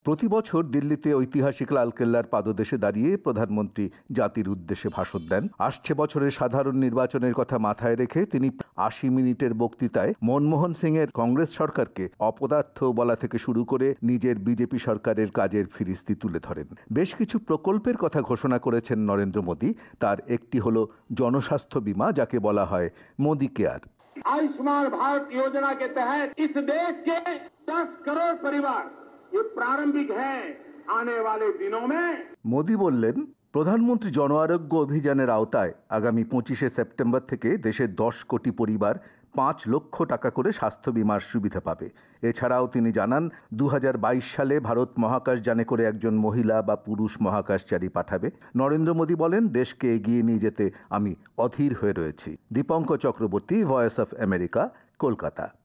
প্রতি বছর দিল্লিতে ঐতিহাসিক লালকেল্লার পাদদেশে দাঁড়িয়ে প্রধানমন্ত্রী জাতির উদ্দেশ্যে ভাষণ দেন। আসছে বছরের সাধারণ নির্বাচনের কথা মাথায় রেখে তিনি ৮০ মিনিটের বক্তৃতায় মনমোহন সিংয়ের কংগ্রেস সরকারকে অপদার্থ বলা থেকে শুরু করে নিজের বিজেপি সরকারের কাজের ফিরিস্তি তুলে ধরেন। বেশ কিছু প্রকল্পের কথা ঘোষণা করেছেন নরেন্দ্র মোদী। তার একটি হল জনস্বাস্থ্য বীমা, যাকে বলা হয় মোদী কেয়ার। आयुष्मान भारत योजना के तहत इस देश के 10 करोड़ परिवार ये प्रारंभिक है। आने वाले दिनों में মোদী বললেন, প্রধানমন্ত্রী জন আরোগ্য অভিযানের আওতায় আগামী ২৫শে সেপ্টেম্বর থেকে দেশের ১০ কোটি পরিবার ৫ লক্ষ টাকা করে স্বাস্থ্য বীমার সুবিধা পাবে। এছাড়াও তিনি জানান, ২০২২ সালে ভারত মহাকাশযানে করে একজন মহিলা বা পুরুষ মহাকাশচারী পাঠাবে। নরেন্দ্র মোদী বলেন, দেশকে এগিয়ে নিয়ে যেতে আমি অধীর হয়ে রয়েছি। Dipankar Chakraborty, voice of America, Kolkata.